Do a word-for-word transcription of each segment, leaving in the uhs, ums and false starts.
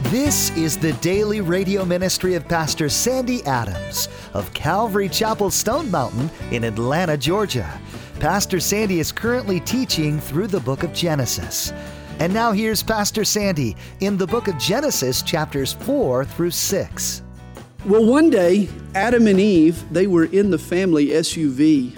This is the daily radio ministry of Pastor Sandy Adams of Calvary Chapel Stone Mountain in Atlanta, Georgia. Pastor Sandy is currently teaching through the book of Genesis. And now here's Pastor Sandy in the book of Genesis, chapters four through six. Well, one day, Adam and Eve, they were in the family S U V.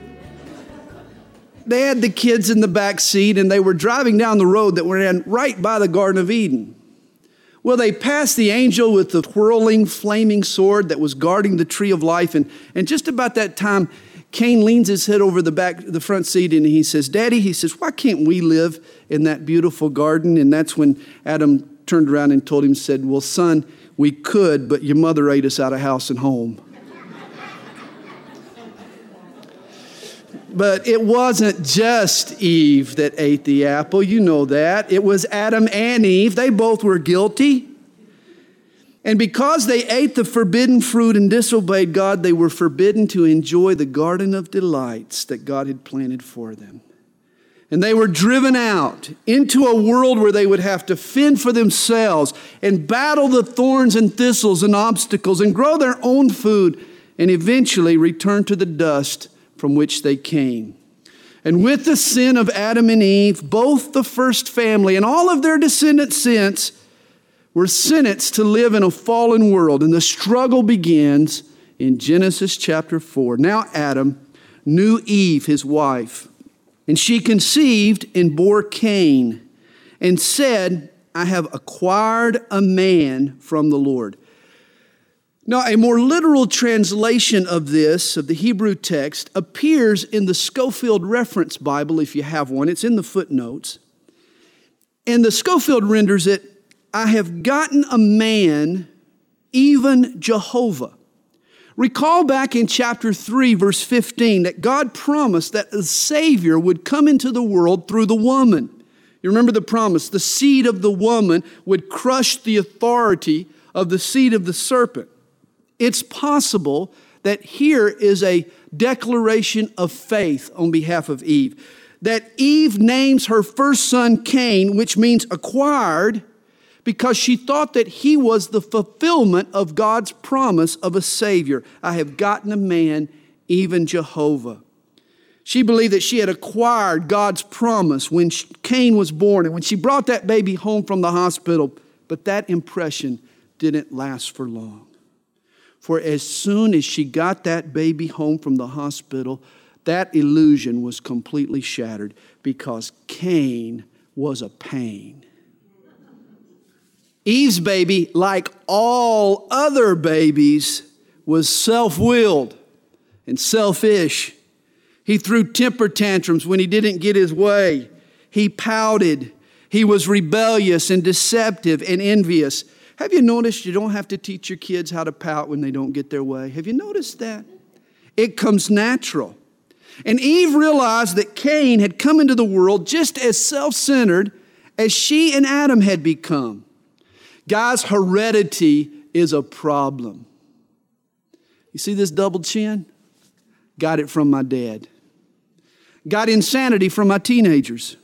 They had the kids in the back seat, and they were driving down the road that ran right by the Garden of Eden. Well, they passed the angel with the whirling, flaming sword that was guarding the tree of life, and, and just about that time, Cain leans his head over the back, the front seat, and he says, "Daddy," he says, "why can't we live in that beautiful garden?" And that's when Adam turned around and told him, said, "Well, son, we could, but your mother ate us out of house and home." But it wasn't just Eve that ate the apple. You know that. It was Adam and Eve. They both were guilty. And because they ate the forbidden fruit and disobeyed God, they were forbidden to enjoy the garden of delights that God had planted for them. And they were driven out into a world where they would have to fend for themselves and battle the thorns and thistles and obstacles and grow their own food and eventually return to the dust from which they came. And with the sin of Adam and Eve, both the first family and all of their descendants since were sentenced to live in a fallen world. And the struggle begins in Genesis chapter four. Now Adam knew Eve, his wife, and she conceived and bore Cain and said, "I have acquired a man from the Lord." Now, a more literal translation of this, of the Hebrew text, appears in the Scofield Reference Bible, if you have one. It's in the footnotes. And the Scofield renders it, "I have gotten a man, even Jehovah." Recall back in chapter three, verse fifteen, that God promised that a Savior would come into the world through the woman. You remember the promise, the seed of the woman would crush the authority of the seed of the serpent. It's possible that here is a declaration of faith on behalf of Eve. That Eve names her first son Cain, which means acquired, because she thought that he was the fulfillment of God's promise of a Savior. "I have gotten a man, even Jehovah." She believed that she had acquired God's promise when Cain was born and when she brought that baby home from the hospital. But that impression didn't last for long. For as soon as she got that baby home from the hospital, that illusion was completely shattered because Cain was a pain. Eve's baby, like all other babies, was self-willed and selfish. He threw temper tantrums when he didn't get his way. He pouted. He was rebellious and deceptive and envious. Have you noticed you don't have to teach your kids how to pout when they don't get their way? Have you noticed that? It comes natural. And Eve realized that Cain had come into the world just as self-centered as she and Adam had become. Guys, heredity is a problem. You see this double chin? Got it from my dad. Got insanity from my teenagers.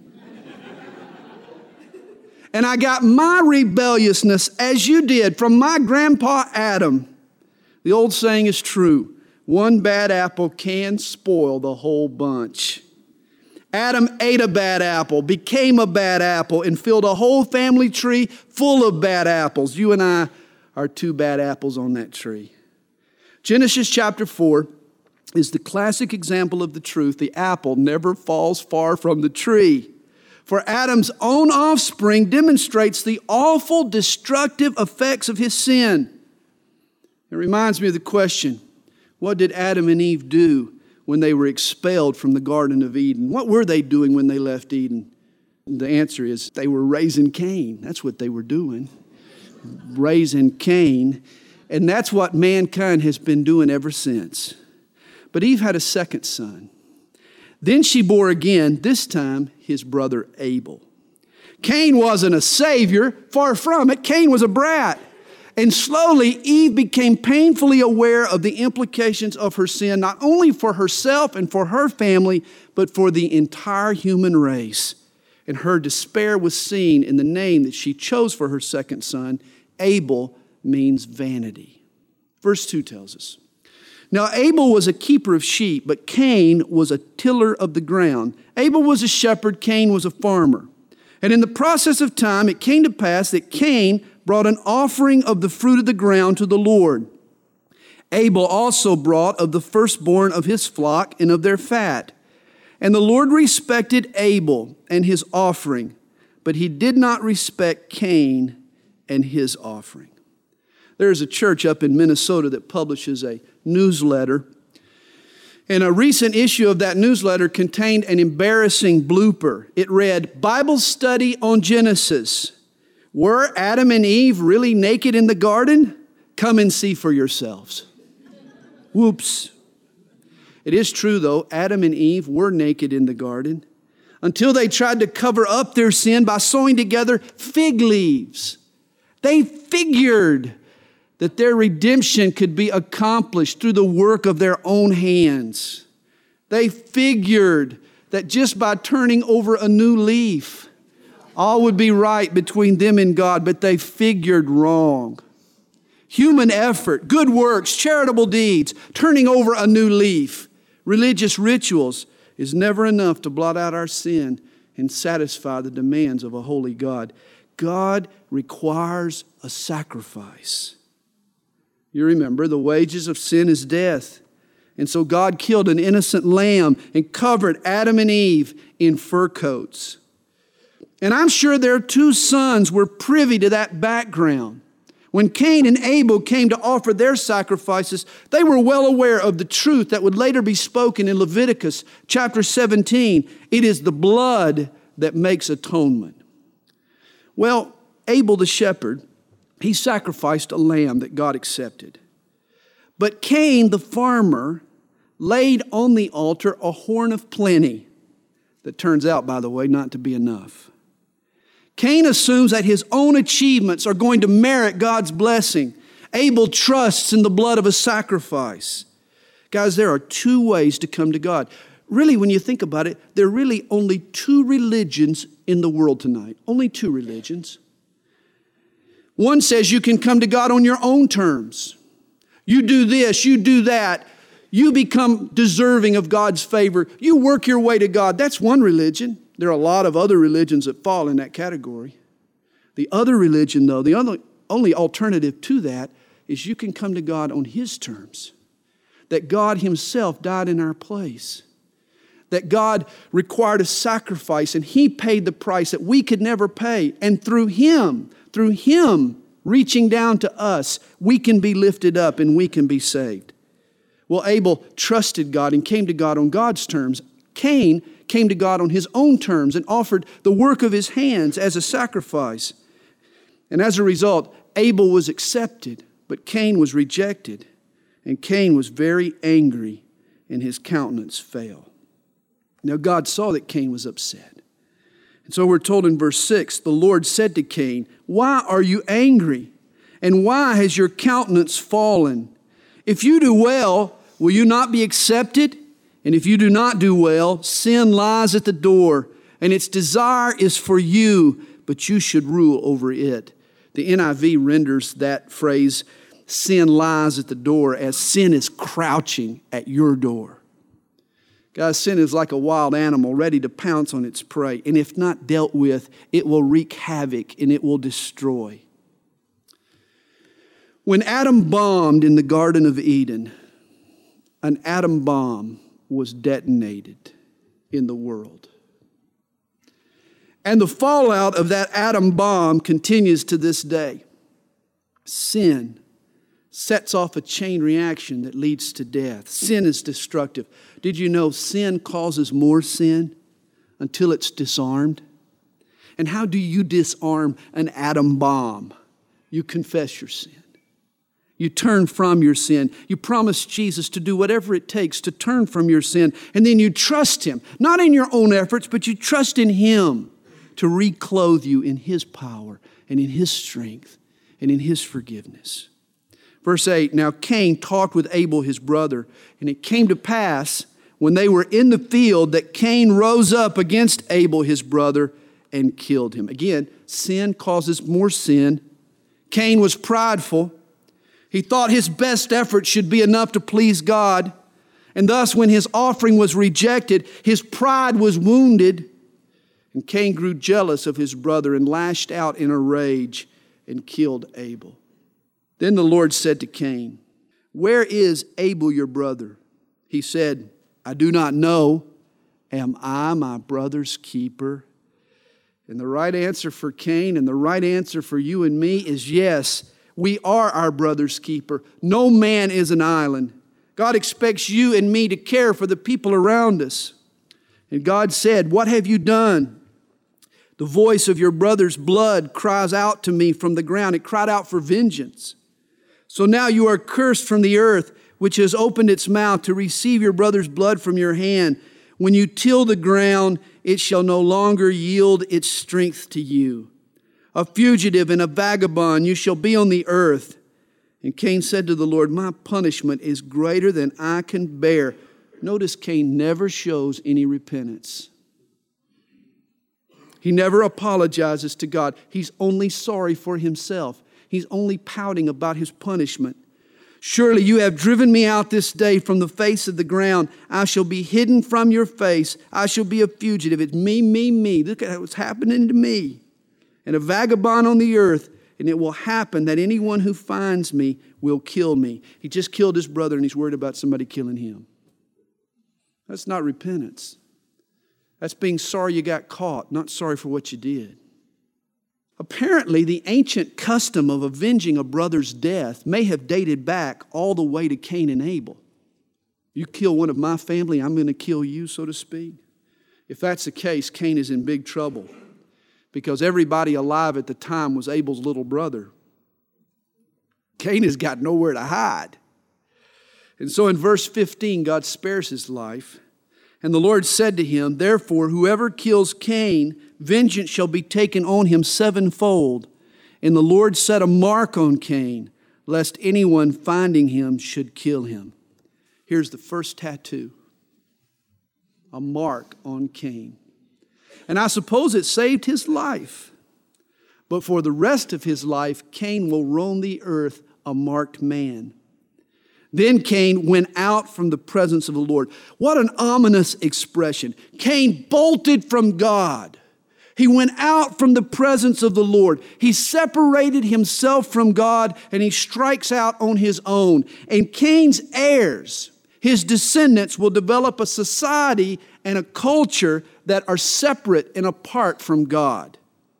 And I got my rebelliousness, as you did, from my grandpa Adam. The old saying is true. One bad apple can spoil the whole bunch. Adam ate a bad apple, became a bad apple, and filled a whole family tree full of bad apples. You and I are two bad apples on that tree. Genesis chapter four is the classic example of the truth. The apple never falls far from the tree. For Adam's own offspring demonstrates the awful, destructive effects of his sin. It reminds me of the question, what did Adam and Eve do when they were expelled from the Garden of Eden? What were they doing when they left Eden? The answer is they were raising Cain. That's what they were doing, raising Cain. And that's what mankind has been doing ever since. But Eve had a second son. Then she bore again, this time his brother Abel. Cain wasn't a savior, far from it. Cain was a brat. And slowly Eve became painfully aware of the implications of her sin, not only for herself and for her family, but for the entire human race. and her despair was seen in the name that she chose for her second son. Abel means vanity. Verse two tells us, now Abel was a keeper of sheep, but Cain was a tiller of the ground. Abel was a shepherd, Cain was a farmer. And in the process of time, it came to pass that Cain brought an offering of the fruit of the ground to the Lord. Abel also brought of the firstborn of his flock and of their fat. And the Lord respected Abel and his offering, but he did not respect Cain and his offering. There's a church up in Minnesota that publishes a newsletter. And a recent issue of that newsletter contained an embarrassing blooper. It read, Bible study on Genesis. Were Adam and Eve really naked in the garden? Come and see for yourselves. Whoops. It is true, though, Adam and Eve were naked in the garden until they tried to cover up their sin by sewing together fig leaves. They figured that their redemption could be accomplished through the work of their own hands. They figured that just by turning over a new leaf, all would be right between them and God, but they figured wrong. Human effort, good works, charitable deeds, turning over a new leaf, religious rituals is never enough to blot out our sin and satisfy the demands of a holy God. God requires a sacrifice. You remember, the wages of sin is death. And so God killed an innocent lamb and covered Adam and Eve in fur coats. And I'm sure their two sons were privy to that background. When Cain and Abel came to offer their sacrifices, they were well aware of the truth that would later be spoken in Leviticus chapter seventeen. It is the blood that makes atonement. Well, Abel the shepherd, he sacrificed a lamb that God accepted. But Cain the farmer laid on the altar a horn of plenty that turns out, by the way, not to be enough. Cain assumes that his own achievements are going to merit God's blessing. Abel trusts in the blood of a sacrifice. Guys, there are two ways to come to God. Really, when you think about it, there are really only two religions in the world tonight. Only two religions. One says you can come to God on your own terms. You do this, you do that. You become deserving of God's favor. You work your way to God. That's one religion. There are a lot of other religions that fall in that category. The other religion, though, the only, only alternative to that is you can come to God on His terms. That God Himself died in our place. That God required a sacrifice and He paid the price that we could never pay. And through Him, through Him reaching down to us, we can be lifted up and we can be saved. Well, Abel trusted God and came to God on God's terms. Cain came to God on his own terms and offered the work of his hands as a sacrifice. And as a result, Abel was accepted, but Cain was rejected. And Cain was very angry, and his countenance fell. Now God saw that Cain was upset. And so we're told in verse six, the Lord said to Cain, "Why are you angry? And why has your countenance fallen? If you do well, will you not be accepted? And if you do not do well, sin lies at the door, and its desire is for you, but you should rule over it." The N I V renders that phrase, sin lies at the door, as sin is crouching at your door. Guys, sin is like a wild animal ready to pounce on its prey, and if not dealt with, it will wreak havoc and it will destroy. When Adam bombed in the Garden of Eden, an atom bomb was detonated in the world. And the fallout of that atom bomb continues to this day. Sin sets off a chain reaction that leads to death. Sin is destructive. Did you know sin causes more sin until it's disarmed? And how do you disarm an atom bomb? You confess your sin. You turn from your sin. You promise Jesus to do whatever it takes to turn from your sin. And then you trust Him, not in your own efforts, but you trust in Him to reclothe you in His power and in His strength and in His forgiveness. Verse eight, now Cain talked with Abel his brother, and it came to pass when they were in the field that Cain rose up against Abel his brother and killed him. Again, sin causes more sin. Cain was prideful. He thought his best effort should be enough to please God. And thus, when his offering was rejected, his pride was wounded. And Cain grew jealous of his brother and lashed out in a rage and killed Abel. Then the Lord said to Cain, "Where is Abel your brother?" He said, "I do not know. Am I my brother's keeper?" And the right answer for Cain and the right answer for you and me is yes, we are our brother's keeper. No man is an island. God expects you and me to care for the people around us. And God said, "What have you done? The voice of your brother's blood cries out to me from the ground." It cried out for vengeance. "So now you are cursed from the earth, which has opened its mouth to receive your brother's blood from your hand. When you till the ground, it shall no longer yield its strength to you. A fugitive and a vagabond you shall be on the earth." And Cain said to the Lord, "My punishment is greater than I can bear." Notice Cain never shows any repentance. He never apologizes to God. He's only sorry for himself. He's only pouting about his punishment. "Surely you have driven me out this day from the face of the ground. I shall be hidden from your face. I shall be a fugitive." It's me, me, me. Look at what's happening to me. "And a vagabond on the earth. And it will happen that anyone who finds me will kill me." He just killed his brother and he's worried about somebody killing him. That's not repentance. That's being sorry you got caught, not sorry for what you did. Apparently, the ancient custom of avenging a brother's death may have dated back all the way to Cain and Abel. You kill one of my family, I'm going to kill you, so to speak. If that's the case, Cain is in big trouble because everybody alive at the time was Abel's little brother. Cain has got nowhere to hide. And so in verse fifteen, God spares his life. And the Lord said to him, "Therefore, whoever kills Cain, vengeance shall be taken on him sevenfold." And the Lord set a mark on Cain, lest anyone finding him should kill him. Here's the first tattoo. A mark on Cain. And I suppose it saved his life. But for the rest of his life, Cain will roam the earth a marked man. Then Cain went out from the presence of the Lord. What an ominous expression. Cain bolted from God. He went out from the presence of the Lord. He separated himself from God and he strikes out on his own. And Cain's heirs, his descendants, will develop a society and a culture that are separate and apart from God.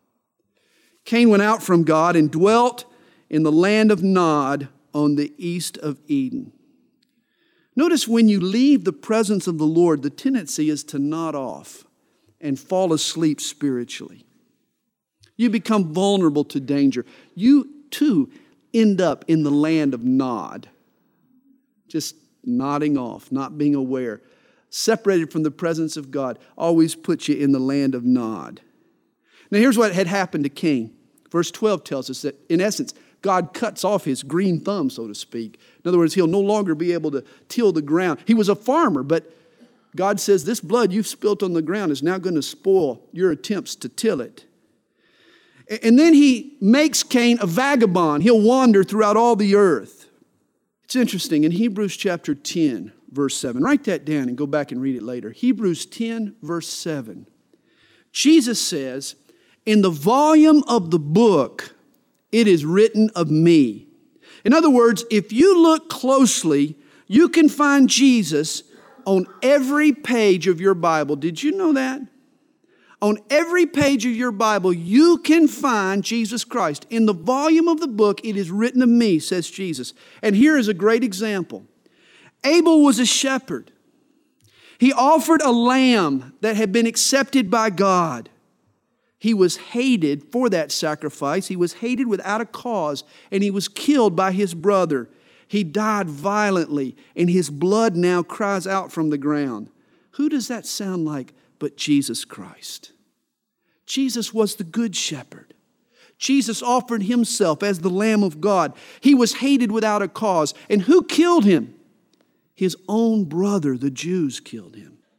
Cain went out from God and dwelt in the land of Nod on the east of Eden. Notice when you leave the presence of the Lord, the tendency is to nod off and fall asleep spiritually. You become vulnerable to danger. You too end up in the land of Nod, just nodding off, not being aware. Separated from the presence of God always puts you in the land of Nod. Now here's what had happened to Cain. Verse twelve tells us that in essence, God cuts off his green thumb, so to speak. In other words, he'll no longer be able to till the ground. He was a farmer, but God says this blood you've spilt on the ground is now going to spoil your attempts to till it. And then he makes Cain a vagabond. He'll wander throughout all the earth. It's interesting. In Hebrews chapter ten, verse seven, write that down and go back and read it later. Hebrews ten, verse seven. Jesus says, "In the volume of the book, it is written of me." In other words, if you look closely, you can find Jesus on every page of your Bible. Did you know that? On every page of your Bible, you can find Jesus Christ. In the volume of the book, it is written of me, says Jesus. And here is a great example. Abel was a shepherd. He offered a lamb that had been accepted by God. He was hated for that sacrifice. He was hated without a cause, and he was killed by his brother. He died violently, and his blood now cries out from the ground. Who does that sound like but Jesus Christ? Jesus was the good shepherd. Jesus offered himself as the Lamb of God. He was hated without a cause. And who killed him? His own brother, the Jews, killed him.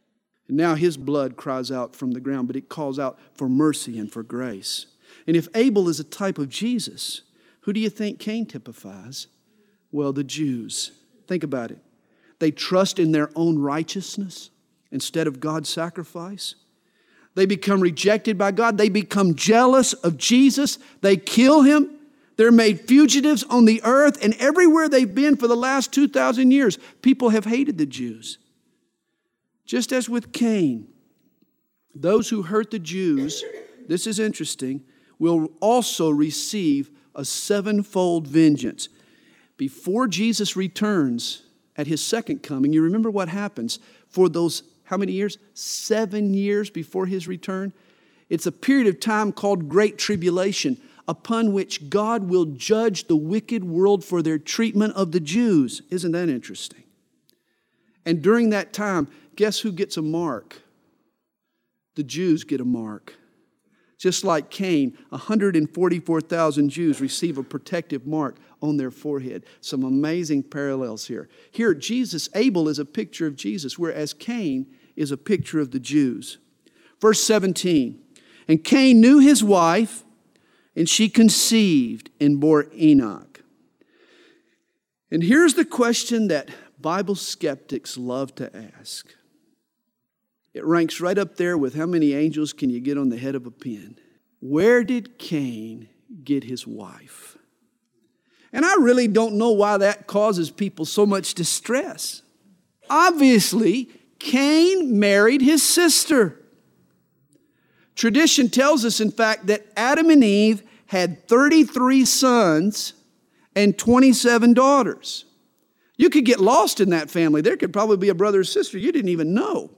And now his blood cries out from the ground, but it calls out for mercy and for grace. And if Abel is a type of Jesus, who do you think Cain typifies? Well, the Jews. Think about it. They trust in their own righteousness instead of God's sacrifice. They become rejected by God. They become jealous of Jesus. They kill him. They're made fugitives on the earth. And everywhere they've been for the last two thousand years, people have hated the Jews. Just as with Cain, those who hurt the Jews, this is interesting, will also receive a sevenfold vengeance. Before Jesus returns at his second coming, you remember what happens for those, how many years? Seven years before his return. It's a period of time called Great Tribulation, upon which God will judge the wicked world for their treatment of the Jews. Isn't that interesting? And during that time, guess who gets a mark? The Jews get a mark. Just like Cain, one hundred forty-four thousand Jews receive a protective mark on their forehead. Some amazing parallels here. Here, Jesus, Abel is a picture of Jesus, whereas Cain is a picture of the Jews. Verse seventeen, and Cain knew his wife, and she conceived and bore Enoch. And here's the question that Bible skeptics love to ask. It ranks right up there with how many angels can you get on the head of a pin. Where did Cain get his wife? And I really don't know why that causes people so much distress. Obviously, Cain married his sister. Tradition tells us, in fact, that Adam and Eve had thirty-three sons and twenty-seven daughters. You could get lost in that family. There could probably be a brother or sister you didn't even know.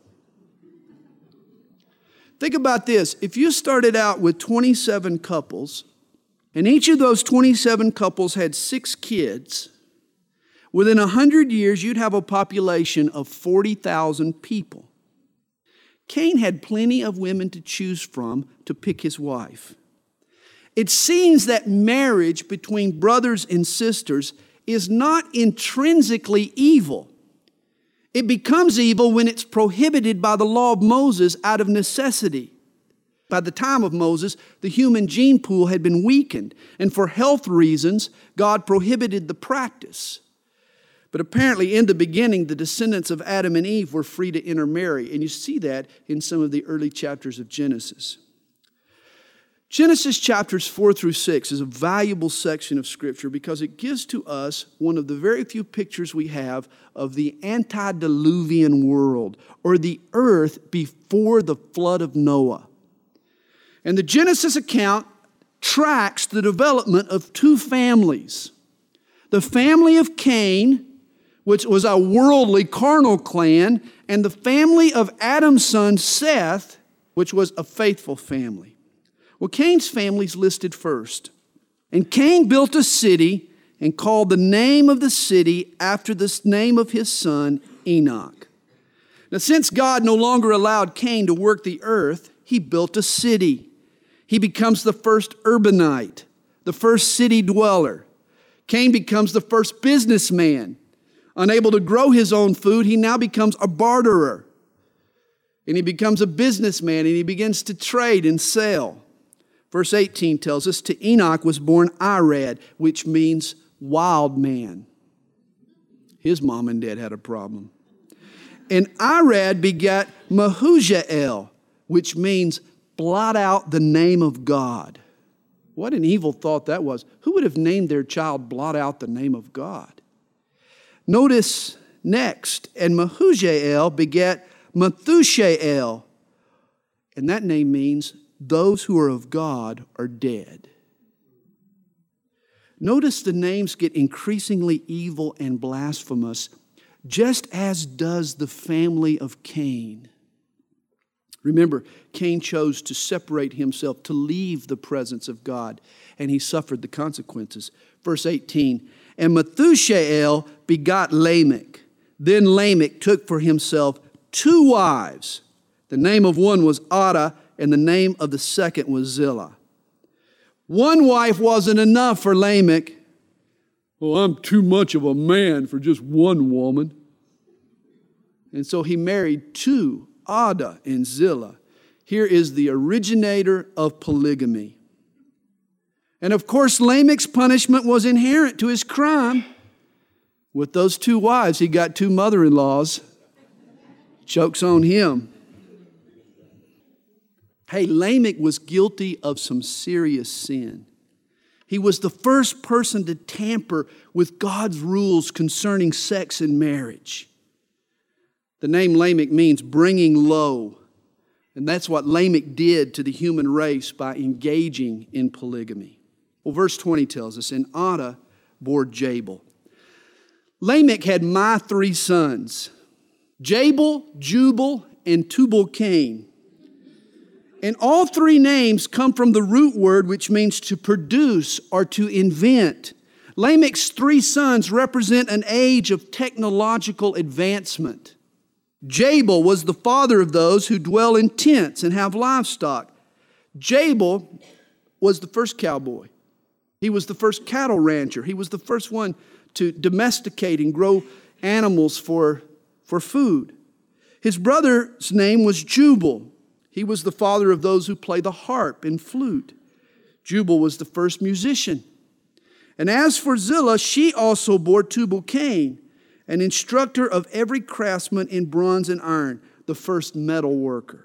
Think about this. If you started out with twenty-seven couples, and each of those twenty-seven couples had six kids, within one hundred years, you'd have a population of forty thousand people. Cain had plenty of women to choose from to pick his wife. It seems that marriage between brothers and sisters is not intrinsically evil. It becomes evil when it's prohibited by the law of Moses out of necessity. By the time of Moses, the human gene pool had been weakened, and for health reasons, God prohibited the practice. But apparently, in the beginning, the descendants of Adam and Eve were free to intermarry, and you see that in some of the early chapters of Genesis. Genesis chapters four through six is a valuable section of Scripture because it gives to us one of the very few pictures we have of the antediluvian world, or the earth before the flood of Noah. And the Genesis account tracks the development of two families. The family of Cain, which was a worldly carnal clan, and the family of Adam's son Seth, which was a faithful family. Well, Cain's family's listed first. And Cain built a city and called the name of the city after the name of his son, Enoch. Now, since God no longer allowed Cain to work the earth, he built a city. He becomes the first urbanite, the first city dweller. Cain becomes the first businessman. Unable to grow his own food, he now becomes a barterer. And he becomes a businessman, and he begins to trade and sell. Verse eighteen tells us, to Enoch was born Irad, which means wild man. His mom and dad had a problem. And Irad begat Mehujael, which means blot out the name of God. What an evil thought that was. Who would have named their child blot out the name of God? Notice next, and Mehujael begat Methushael. And that name means those who are of God are dead. Notice the names get increasingly evil and blasphemous, just as does the family of Cain. Remember, Cain chose to separate himself, to leave the presence of God, and he suffered the consequences. Verse eighteen, and Methushael begot Lamech. Then Lamech took for himself two wives. The name of one was Adah, and the name of the second was Zillah. One wife wasn't enough for Lamech. Well, I'm too much of a man for just one woman. And so he married two Ada and Zillah. Here is the originator of polygamy. And of course, Lamech's punishment was inherent to his crime. With those two wives, he got two mother-in-laws. Joke's on him. Hey, Lamech was guilty of some serious sin. He was the first person to tamper with God's rules concerning sex and marriage. The name Lamech means bringing low. And that's what Lamech did to the human race by engaging in polygamy. Well, verse twenty tells us, and Ada bore Jabal. Lamech had my three sons, Jabal, Jubal, and Tubal-Cain. And all three names come from the root word which means to produce or to invent. Lamech's three sons represent an age of technological advancement. Jabal was the father of those who dwell in tents and have livestock. Jabal was the first cowboy. He was the first cattle rancher. He was the first one to domesticate and grow animals for, for food. His brother's name was Jubal. He was the father of those who play the harp and flute. Jubal was the first musician. And as for Zillah, she also bore Tubal-Cain, an instructor of every craftsman in bronze and iron, the first metal worker.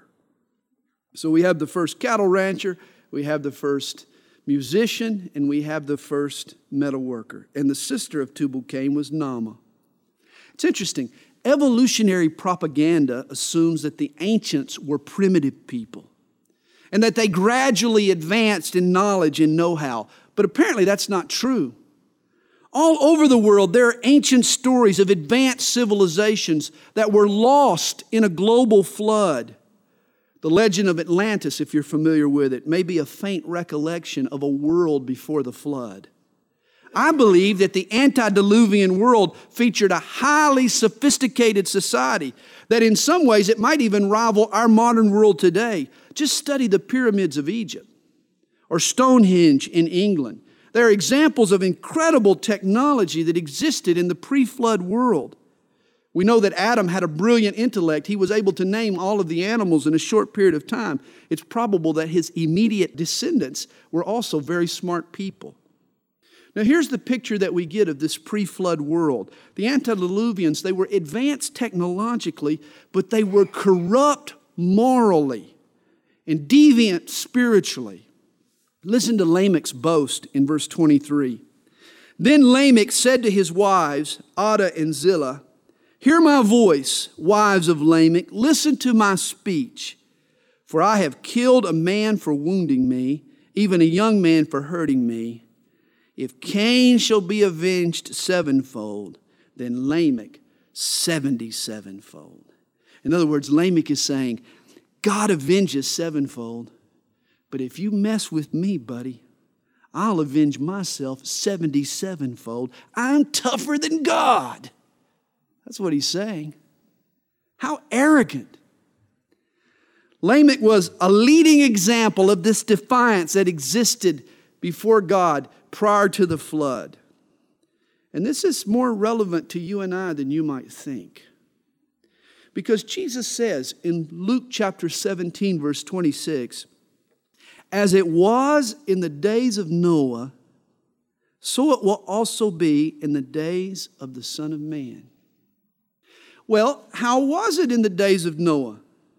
So we have the first cattle rancher, we have the first musician, and we have the first metal worker. And the sister of Tubal-Cain was Naamah. It's interesting. Evolutionary propaganda assumes that the ancients were primitive people and that they gradually advanced in knowledge and know-how. But apparently that's not true. All over the world, there are ancient stories of advanced civilizations that were lost in a global flood. The legend of Atlantis, if you're familiar with it, may be a faint recollection of a world before the flood. I believe that the antediluvian world featured a highly sophisticated society that in some ways it might even rival our modern world today. Just study the pyramids of Egypt or Stonehenge in England. There are examples of incredible technology that existed in the pre-flood world. We know that Adam had a brilliant intellect. He was able to name all of the animals in a short period of time. It's probable that his immediate descendants were also very smart people. Now here's the picture that we get of this pre-flood world. The antediluvians, they were advanced technologically, but they were corrupt morally and deviant spiritually. Listen to Lamech's boast in verse twenty-three. Then Lamech said to his wives, Ada and Zillah, hear my voice, wives of Lamech, listen to my speech. For I have killed a man for wounding me, even a young man for hurting me. If Cain shall be avenged sevenfold, then Lamech seventy-sevenfold. In other words, Lamech is saying, God avenges sevenfold, but if you mess with me, buddy, I'll avenge myself seventy-sevenfold. I'm tougher than God. That's what he's saying. How arrogant. Lamech was a leading example of this defiance that existed before God prior to the flood. And this is more relevant to you and I than you might think. Because Jesus says in Luke chapter seventeen, verse twenty-six, as it was in the days of Noah, so it will also be in the days of the Son of Man. Well, how was it in the days of Noah?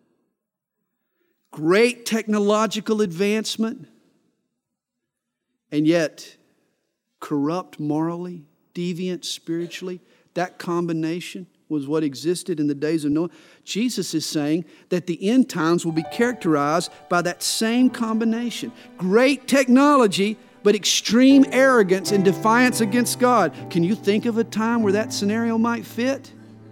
Great technological advancement, and yet corrupt morally, deviant spiritually. That combination was what existed in the days of Noah. Jesus is saying that the end times will be characterized by that same combination. Great technology, but extreme arrogance and defiance against God. Can you think of a time where that scenario might fit?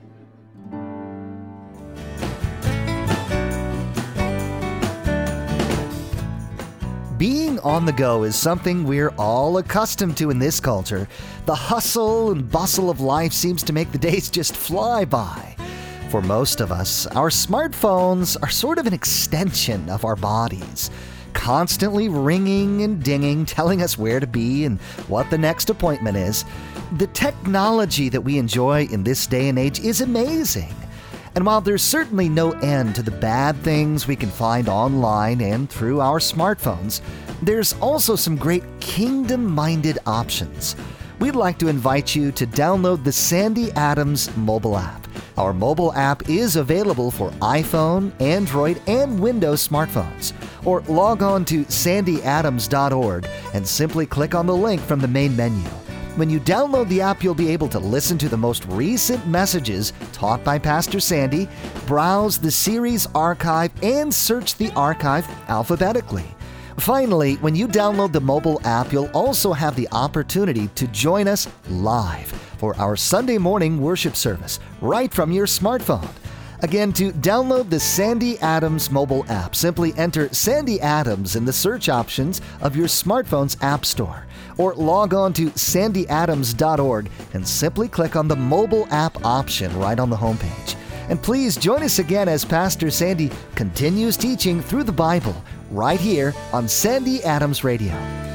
Being on the go is something we're all accustomed to in this culture. The hustle and bustle of life seems to make the days just fly by. For most of us, our smartphones are sort of an extension of our bodies, constantly ringing and dinging, telling us where to be and what the next appointment is. The technology that we enjoy in this day and age is amazing. And while there's certainly no end to the bad things we can find online and through our smartphones, there's also some great kingdom-minded options. We'd like to invite you to download the Sandy Adams mobile app. Our mobile app is available for iPhone, Android, and Windows smartphones. Or log on to sandy adams dot org and simply click on the link from the main menu. When you download the app, you'll be able to listen to the most recent messages taught by Pastor Sandy, browse the series archive, and search the archive alphabetically. Finally, when you download the mobile app, you'll also have the opportunity to join us live for our Sunday morning worship service right from your smartphone. Again, to download the Sandy Adams mobile app, simply enter Sandy Adams in the search options of your smartphone's app store, or log on to sandy adams dot org and simply click on the mobile app option right on the homepage. And please join us again as Pastor Sandy continues teaching through the Bible right here on Sandy Adams Radio.